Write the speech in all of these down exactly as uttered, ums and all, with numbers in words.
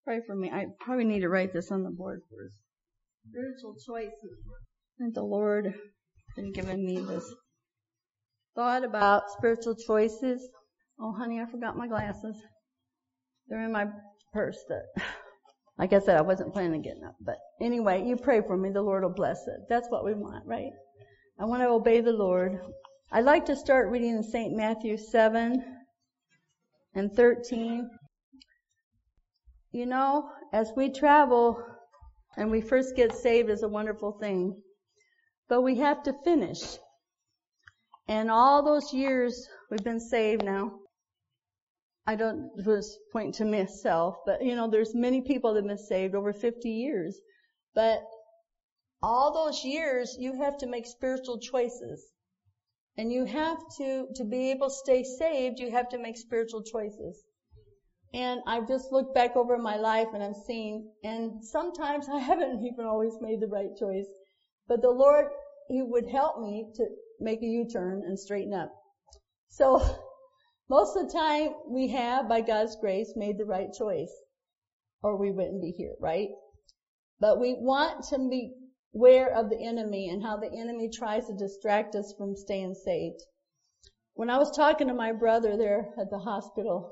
Pray for me. I probably need to write this on the board first. Spiritual choices. And the Lord has given me this thought about spiritual choices. Oh, honey, I forgot my glasses. They're in my purse. That, like I said, I wasn't planning on getting up. But anyway, you pray for me. The Lord will bless it. That's what we want, right? I want to obey the Lord. I'd like to start reading in Saint Matthew seven and thirteen. You know, as we travel and we first get saved is a wonderful thing. But we have to finish. And all those years we've been saved now, I don't just point to myself, but you know, there's many people that have been saved over fifty years. But all those years, you have to make spiritual choices. And you have to, to be able to stay saved, you have to make spiritual choices. And I've just looked back over my life and I'm seeing, and sometimes I haven't even always made the right choice. But the Lord, He would help me to make a U-turn and straighten up. So, most of the time we have, by God's grace, made the right choice. Or we wouldn't be here, right? But we want to be aware of the enemy and how the enemy tries to distract us from staying saved. When I was talking to my brother there at the hospital,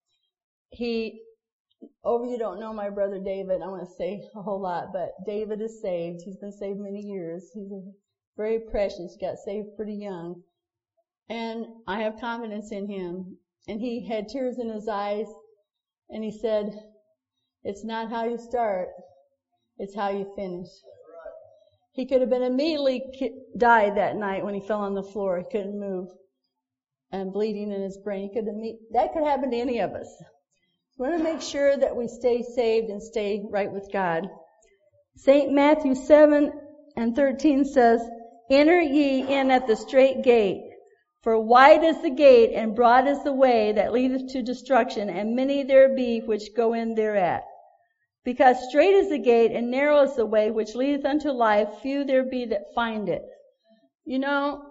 he, oh, you don't know my brother David. I want to say a whole lot, but David is saved. He's been saved many years. He's very precious. He got saved pretty young. And I have confidence in him. And he had tears in his eyes. And he said, it's not how you start, it's how you finish. He could have been immediately died that night when he fell on the floor. He couldn't move. And bleeding in his brain. He could have, that could happen to any of us. We want to make sure that we stay saved and stay right with God. Saint Matthew seven and thirteen says, enter ye in at the strait gate, for wide is the gate and broad is the way that leadeth to destruction, and many there be which go in thereat. Because strait is the gate and narrow is the way which leadeth unto life, few there be that find it. You know,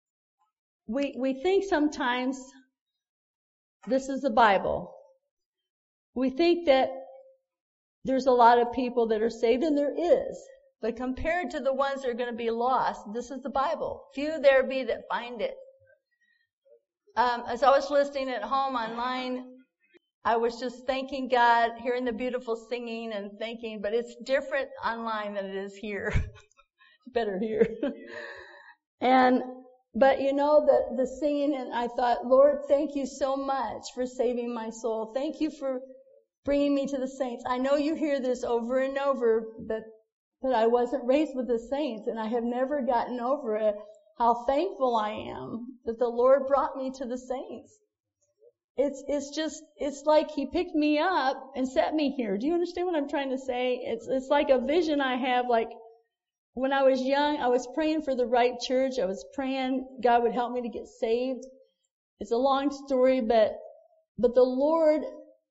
we we think sometimes this is the Bible. We think that there's a lot of people that are saved, and there is. But compared to the ones that are going to be lost, this is the Bible. Few there be that find it. Um, as I was listening at home online, I was just thanking God, hearing the beautiful singing and thinking, but it's different online than it is here. It's better here. and, but you know, the, the singing, and I thought, Lord, thank you so much for saving my soul. Thank you for bringing me to the saints. I know you hear this over and over, but, but I wasn't raised with the saints, and I have never gotten over it, how thankful I am that the Lord brought me to the saints. It's, it's just, it's like He picked me up and set me here. Do you understand what I'm trying to say? It's, it's like a vision I have, like when I was young, I was praying for the right church. I was praying God would help me to get saved. It's a long story, but, but the Lord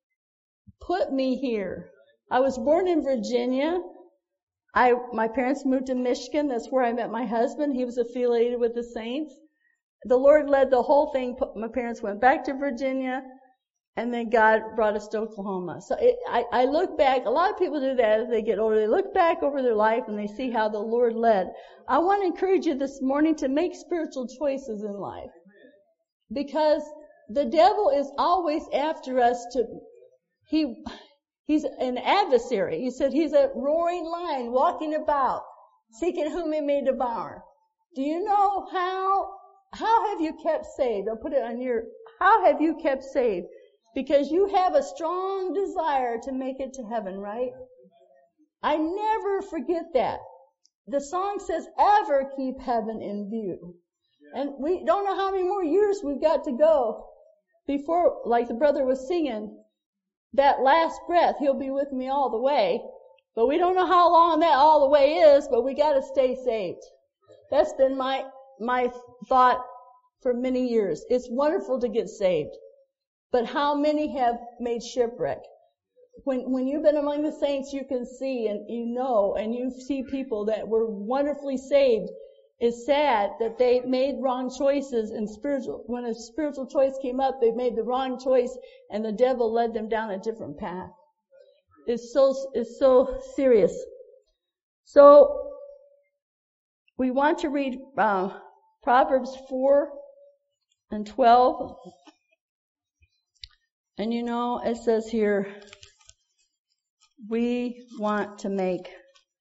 put me here. I was born in Virginia. I, my parents moved to Michigan. That's where I met my husband. He was affiliated with the saints. The Lord led the whole thing. My parents went back to Virginia, and then God brought us to Oklahoma. So it, I, I look back. A lot of people do that as they get older. They look back over their life and they see how the Lord led. I want to encourage you this morning to make spiritual choices in life, because the devil is always after us to. He he's an adversary. He said he's a roaring lion walking about, seeking whom he may devour. Do you know how? How have you kept saved? I'll put it on your, how have you kept saved? Because you have a strong desire to make it to heaven, right? I never forget that. The song says, ever keep heaven in view. And we don't know how many more years we've got to go before, like the brother was singing, that last breath, He'll be with me all the way. But we don't know how long that all the way is, but we got to stay saved. That's been my my thought for many years. It's wonderful to get saved, but how many have made shipwreck? When when you've been among the saints, you can see and you know, and you see people that were wonderfully saved. It's sad that they made wrong choices, and spiritual when a spiritual choice came up, they made the wrong choice, and the devil led them down a different path. is so, is so serious. So, we want to read uh, Proverbs four and twelve. And you know, it says here, we want to make,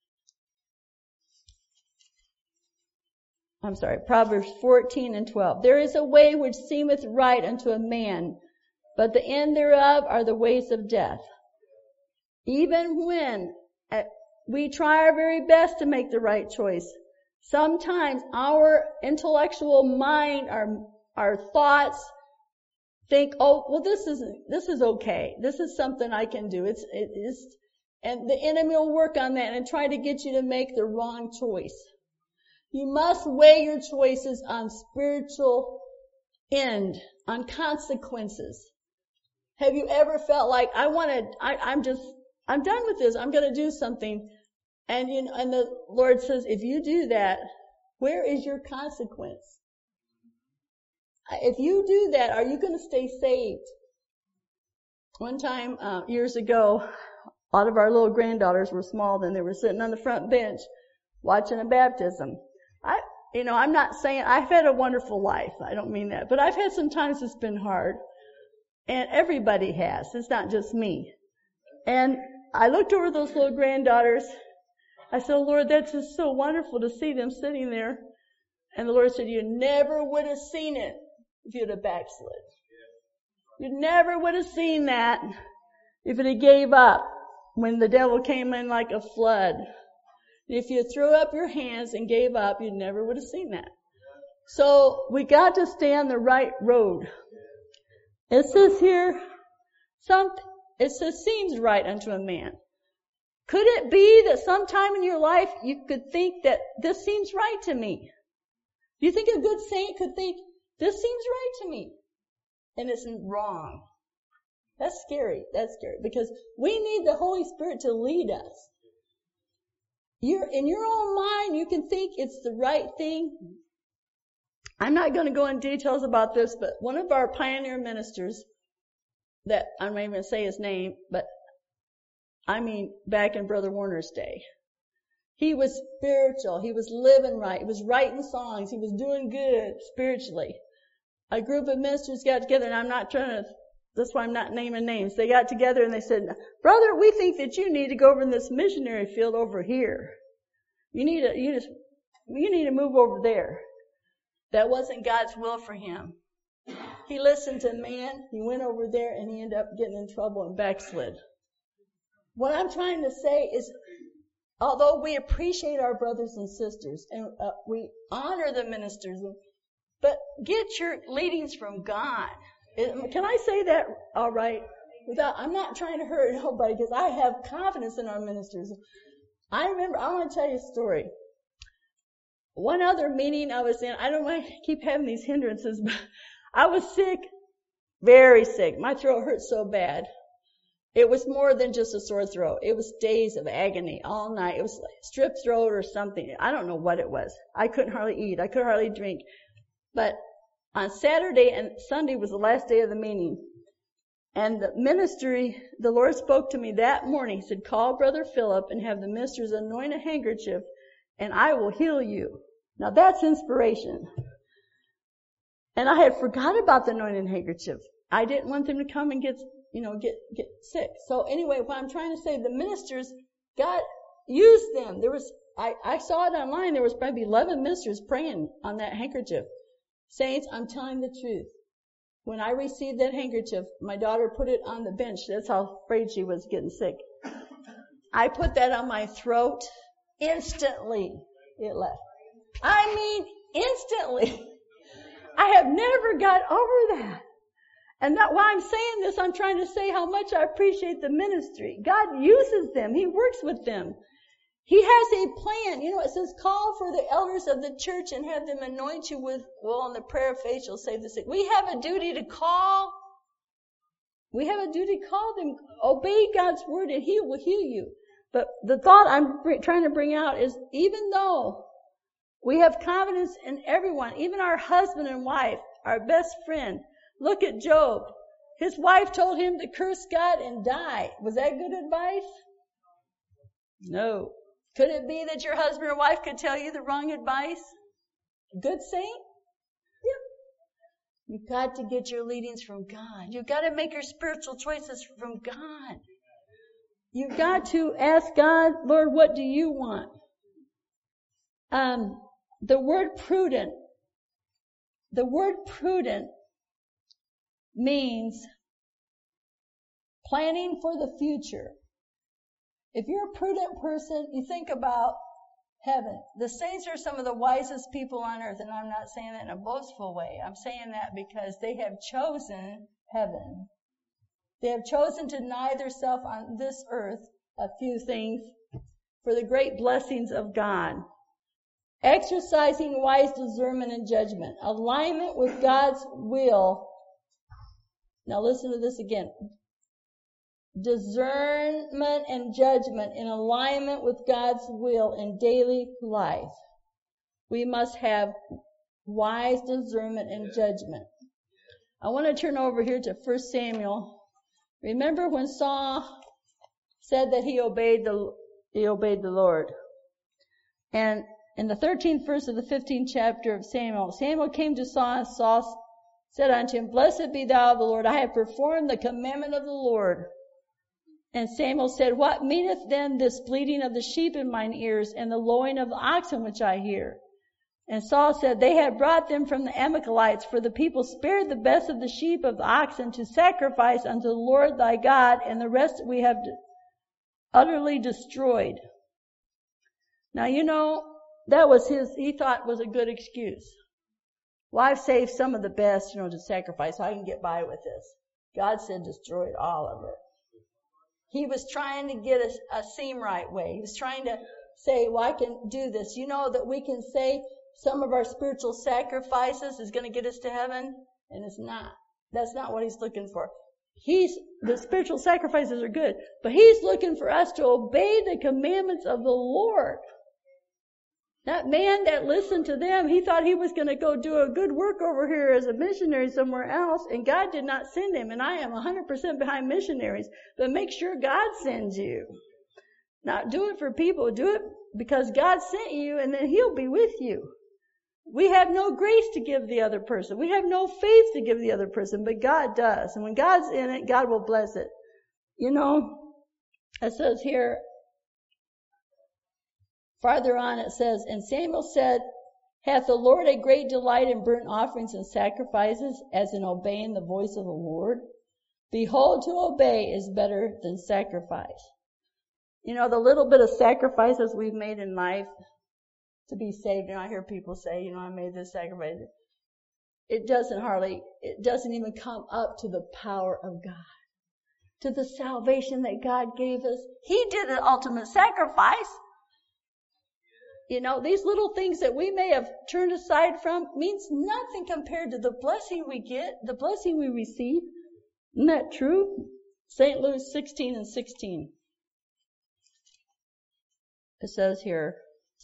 I'm sorry, Proverbs fourteen and twelve. There is a way which seemeth right unto a man, but the end thereof are the ways of death. Even when we try our very best to make the right choice, sometimes our intellectual mind, our, our thoughts, think, oh, well, this is, this is okay. This is something I can do. It's, it is, and the enemy will work on that and try to get you to make the wrong choice. You must weigh your choices on spiritual end, on consequences. Have you ever felt like, I want to, I'm just, I'm done with this. I'm going to do something. And you know, and the Lord says, if you do that, where is your consequence? If you do that, are you going to stay saved? One time, uh, years ago, a lot of our little granddaughters were small then. They were sitting on the front bench watching a baptism. I, you know, I'm not saying, I've had a wonderful life. I don't mean that. But I've had some times it's been hard. And everybody has. It's not just me. And I looked over those little granddaughters. I said, oh, Lord, that's just so wonderful to see them sitting there. And the Lord said, you never would have seen it if you'd have backslid. You never would have seen that if it had gave up when the devil came in like a flood. If you threw up your hands and gave up, you never would have seen that. So we got to stay on the right road. It says here, some, it says seems right unto a man. Could it be that sometime in your life you could think that this seems right to me? Do you think a good saint could think, this seems right to me? And it's wrong. That's scary. That's scary. Because we need the Holy Spirit to lead us. You're, in your own mind, you can think it's the right thing. I'm not going to go in details about this, but one of our pioneer ministers, that I'm not even going to say his name, but I mean back in Brother Warner's day, he was spiritual. He was living right. He was writing songs. He was doing good spiritually. A group of ministers got together, and I'm not trying to, that's why I'm not naming names. They got together and they said, brother, we think that you need to go over in this missionary field over here. You need to, you just, you need to move over there. That wasn't God's will for him. He listened to man, he went over there, and he ended up getting in trouble and backslid. What I'm trying to say is, although we appreciate our brothers and sisters, and uh, we honor the ministers, but get your leadings from God. Can I say that all right? Without, I'm not trying to hurt nobody, because I have confidence in our ministers. I remember, I want to tell you a story. One other meeting I was in, I don't want to keep having these hindrances, but I was sick, very sick. My throat hurt so bad. It was more than just a sore throat. It was days of agony all night. It was like strep throat or something. I don't know what it was. I couldn't hardly eat. I could hardly drink. But on Saturday and Sunday was the last day of the meeting. And the ministry, the Lord spoke to me that morning. He said, call Brother Philip and have the ministers anoint a handkerchief, and I will heal you. Now that's inspiration. And I had forgot about the anointing handkerchief. I didn't want them to come and get, you know, get, get sick. So anyway, what I'm trying to say, the ministers, God used them. There was, I, I saw it online. There was probably eleven ministers praying on that handkerchief. Saints, I'm telling the truth. When I received that handkerchief, my daughter put it on the bench. That's how afraid she was getting sick. I put that on my throat. Instantly, it left. I mean, instantly. I have never got over that. And that, while I'm saying this, I'm trying to say how much I appreciate the ministry. God uses them. He works with them. He has a plan. You know, it says, call for the elders of the church and have them anoint you with, well, on the prayer of faith shall save the sick. We have a duty to call. We have a duty to call them. Obey God's word and He will heal you. But the thought I'm trying to bring out is, even though we have confidence in everyone, even our husband and wife, our best friend. Look at Job. his wife told him to curse God and die. Was that good advice? No. Could it be that your husband or wife could tell you the wrong advice? Good saint? Yeah. You've got to get your leadings from God. You've got to make your spiritual choices from God. You've got to ask God, Lord, what do you want? Um, the word prudent, the word prudent means planning for the future. If you're a prudent person, you think about heaven. The saints are some of the wisest people on earth, and I'm not saying that in a boastful way. I'm saying that because they have chosen heaven. They have chosen to deny themselves on this earth a few things for the great blessings of God. Exercising wise discernment and judgment. Alignment with God's will. Now listen to this again. Discernment and judgment in alignment with God's will in daily life. We must have wise discernment and judgment. I want to turn over here to First Samuel. Remember when Saul said that he obeyed the he obeyed the Lord. And in the thirteenth verse of the fifteenth chapter of Samuel, Samuel came to Saul, and Saul said unto him, Blessed be thou of the Lord, I have performed the commandment of the Lord. And Samuel said, What meaneth then this bleating of the sheep in mine ears, and the lowing of the oxen which I hear? And Saul said, They had brought them from the Amalekites, for the people spared the best of the sheep of the oxen to sacrifice unto the Lord thy God, and the rest we have utterly destroyed. Now, you know, that was his, he thought was a good excuse. Well, I've saved some of the best, you know, to sacrifice, so I can get by with this. God said destroyed all of it. He was trying to get a, a seem right way. He was trying to say, well, I can do this. You know that we can say some of our spiritual sacrifices is going to get us to heaven, and it's not. That's not what he's looking for. He's, the spiritual sacrifices are good, but he's looking for us to obey the commandments of the Lord. That man that listened to them, he thought he was going to go do a good work over here as a missionary somewhere else, and God did not send him. And I am one hundred percent behind missionaries, but make sure God sends you. Not do it for people, do it because God sent you, and then he'll be with you. We have no grace to give the other person. We have no faith to give the other person, but God does. And when God's in it, God will bless it. You know, it says here, farther on it says, And Samuel said, Hath the Lord a great delight in burnt offerings and sacrifices, as in obeying the voice of the Lord? Behold, to obey is better than sacrifice. You know, the little bit of sacrifices we've made in life to be saved, and I hear people say, you know, I made this sacrifice. It doesn't hardly, it doesn't even come up to the power of God, to the salvation that God gave us. He did the ultimate sacrifice. You know, these little things that we may have turned aside from means nothing compared to the blessing we get, the blessing we receive. Isn't that true? Saint Luke sixteen and sixteen. It says here,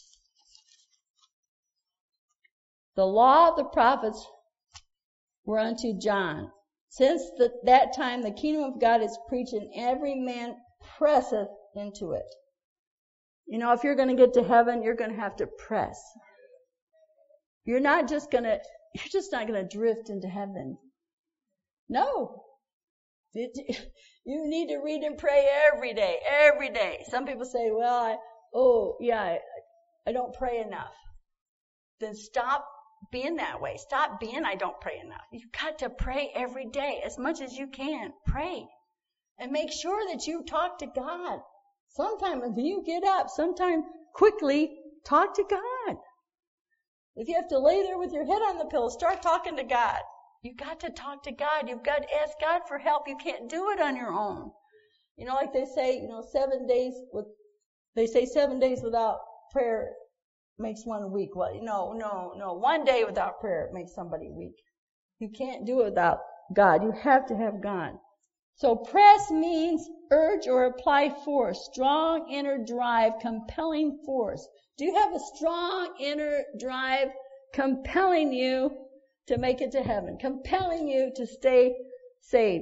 The law of the prophets were unto John. Since the, that time the kingdom of God is preached, and every man presseth into it. You know, if you're going to get to heaven, you're going to have to press. You're not just going to, you're just not going to drift into heaven. No. You need to read and pray every day, every day. Some people say, well, I, oh, yeah, I, I don't pray enough. Then stop being that way. Stop being, I don't pray enough. You've got to pray every day as much as you can. Pray. And make sure that you talk to God. Sometime when you get up, sometime quickly talk to God. If you have to lay there with your head on the pillow, start talking to God. You've got to talk to God. You've got to ask God for help. You can't do it on your own. You know, like they say, you know, seven days with, they say seven days without prayer makes one weak. Well, no, no, no. One day without prayer makes somebody weak. You can't do it without God. You have to have God. So press means urge or apply force, strong inner drive, compelling force. Do you have a strong inner drive compelling you to make it to heaven, compelling you to stay saved?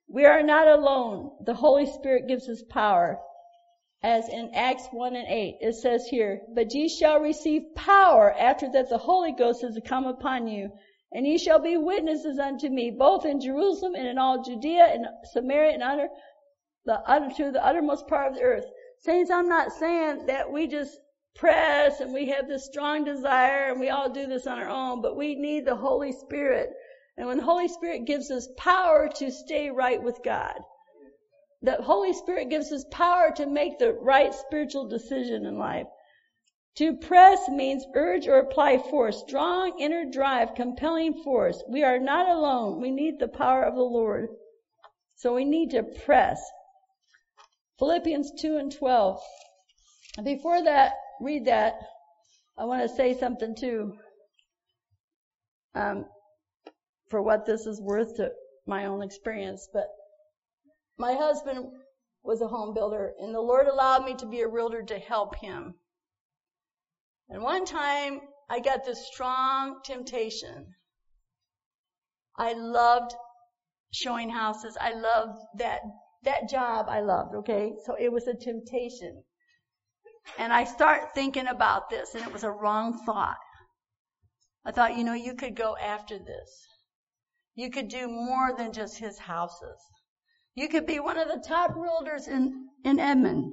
We are not alone. The Holy Spirit gives us power. As in Acts one and eight, it says here, but ye shall receive power after that the Holy Ghost is come upon you. And ye shall be witnesses unto me, both in Jerusalem and in all Judea and Samaria and under the utter, to the uttermost part of the earth. Saints, I'm not saying that we just press and we have this strong desire and we all do this on our own, but we need the Holy Spirit. And when the Holy Spirit gives us power to stay right with God, the Holy Spirit gives us power to make the right spiritual decision in life. To press means urge or apply force, strong inner drive, compelling force. We are not alone. We need the power of the Lord. So we need to press. Philippians two and twelve. And before that, read that, I want to say something too. Um, for what this is worth to my own experience. But my husband was a home builder, and the Lord allowed me to be a realtor to help him. And one time, I got this strong temptation. I loved showing houses. I loved that, that job I loved, okay? So it was a temptation. And I start thinking about this, and it was a wrong thought. I thought, you know, you could go after this. You could do more than just his houses. You could be one of the top realtors in, in Edmond.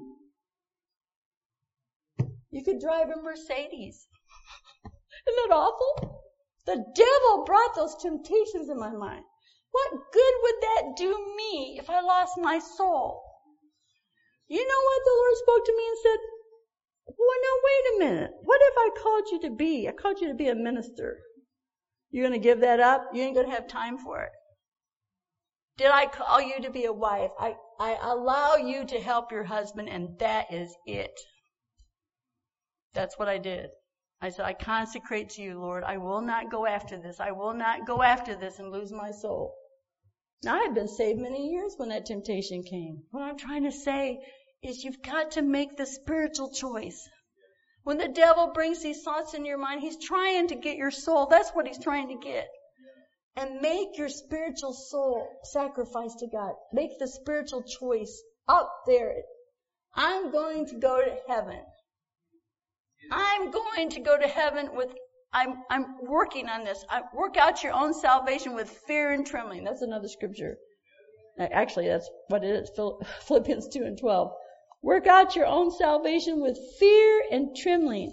You could drive a Mercedes. Isn't that awful? The devil brought those temptations in my mind. What good would that do me if I lost my soul? You know what? The Lord spoke to me and said, well, no, wait a minute. What if I called you to be? I called you to be a minister. You're going to give that up? You ain't going to have time for it. Did I call you to be a wife? I, I allow you to help your husband, and that is it. That's what I did. I said, I consecrate to you, Lord. I will not go after this. I will not go after this and lose my soul. Now, I had been saved many years when that temptation came. What I'm trying to say is you've got to make the spiritual choice. When the devil brings these thoughts in your mind, he's trying to get your soul. That's what he's trying to get. And make your spiritual soul sacrifice to God. Make the spiritual choice up there. I'm going to go to heaven. I'm going to go to heaven with, I'm, I'm working on this. I work out your own salvation with fear and trembling. That's another scripture. Actually, that's what it is. Philippians two and twelve. Work out your own salvation with fear and trembling.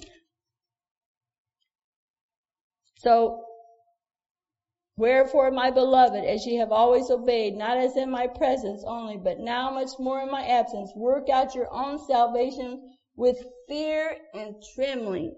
So, wherefore, my beloved, as ye have always obeyed, not as in my presence only, but now much more in my absence, work out your own salvation with fear and trembling.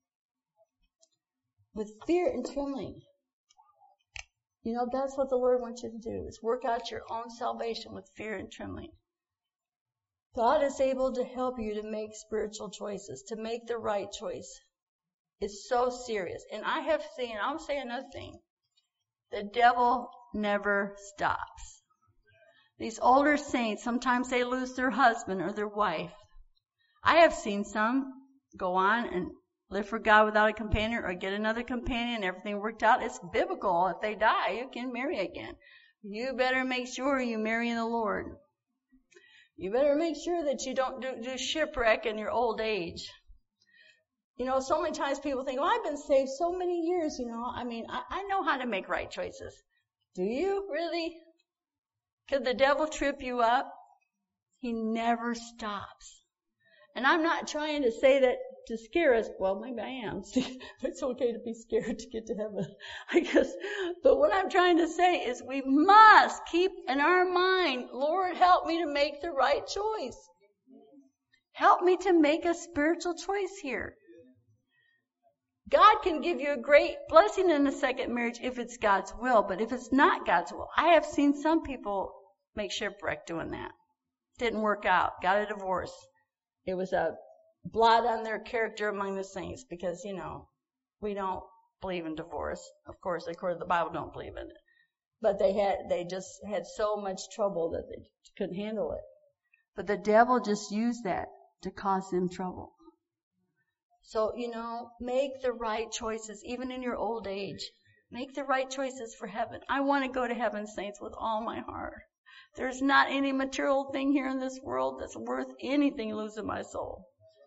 With fear and trembling. You know, that's what the Lord wants you to do, is work out your own salvation with fear and trembling. God is able to help you to make spiritual choices, to make the right choice. It's so serious. And I have seen, I'll say another thing. The devil never stops. These older saints, sometimes they lose their husband or their wife. I have seen some go on and live for God without a companion or get another companion and everything worked out. It's biblical. If they die, you can marry again. You better make sure you marry in the Lord. You better make sure that you don't do, do shipwreck in your old age. You know, so many times people think, well, I've been saved so many years, you know. I mean, I, I know how to make right choices. Do you really? Could the devil trip you up? He never stops. And I'm not trying to say that to scare us. Well, maybe I am. It's okay to be scared to get to heaven, I guess. But what I'm trying to say is we must keep in our mind, Lord, help me to make the right choice. Help me to make a spiritual choice here. God can give you a great blessing in a second marriage if it's God's will, but if it's not God's will, I have seen some people make shipwreck doing that. Didn't work out. Got a divorce. It was a blot on their character among the saints because, you know, we don't believe in divorce. Of course, according to the Bible, don't believe in it. But they had, they just had so much trouble that they couldn't handle it. But the devil just used that to cause them trouble. So, you know, make the right choices, even in your old age. Make the right choices for heaven. I want to go to heaven, saints, with all my heart. There's not any material thing here in this world that's worth anything losing my soul.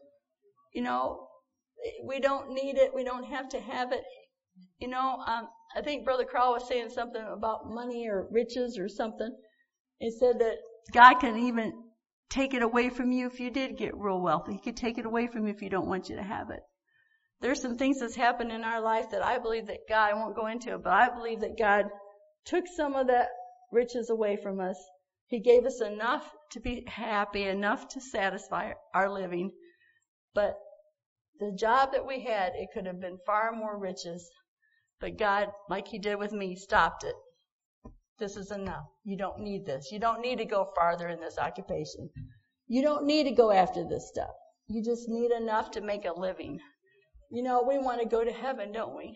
You know, we don't need it. We don't have to have it. You know, um, I think Brother Crowell was saying something about money or riches or something. He said that God can even take it away from you if you did get real wealthy. He could take it away from you if he don't want you to have it. There's some things that's happened in our life that I believe that God, I won't go into it, but I believe that God took some of that riches away from us. He gave us enough to be happy, enough to satisfy our living. But the job that we had, it could have been far more riches. But God, like he did with me, stopped it. This is enough. You don't need this. You don't need to go farther in this occupation. You don't need to go after this stuff. You just need enough to make a living. You know, we want to go to heaven, don't we?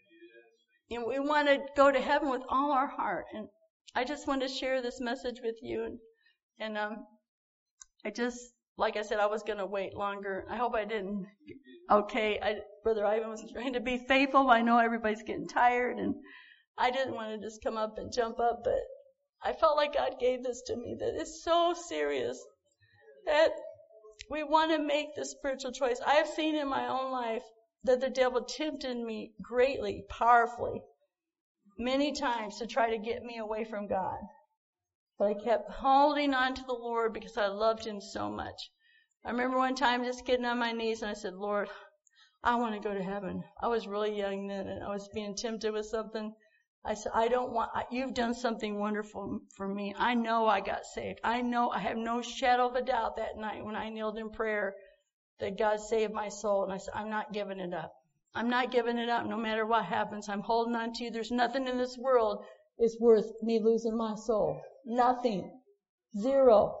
And we want to go to heaven with all our heart. And I just want to share this message with you. And, and um, I just, like I said, I was going to wait longer. I hope I didn't. Okay, I, Brother Ivan was trying to be faithful. I know everybody's getting tired, and I didn't want to just come up and jump up, but I felt like God gave this to me, that it's so serious that we want to make the spiritual choice. I have seen in my own life that the devil tempted me greatly, powerfully, many times to try to get me away from God. But I kept holding on to the Lord because I loved him so much. I remember one time just getting on my knees and I said, Lord, I want to go to heaven. I was really young then and I was being tempted with something. I said, I don't want, you've done something wonderful for me. I know I got saved. I know, I have no shadow of a doubt that night when I kneeled in prayer that God saved my soul. And I said, I'm not giving it up. I'm not giving it up no matter what happens. I'm holding on to you. There's nothing in this world is worth me losing my soul. Nothing. Zero.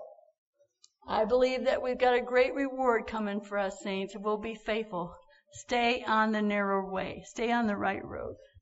I believe that we've got a great reward coming for us, saints, if we'll be faithful. Stay on the narrow way. Stay on the right road.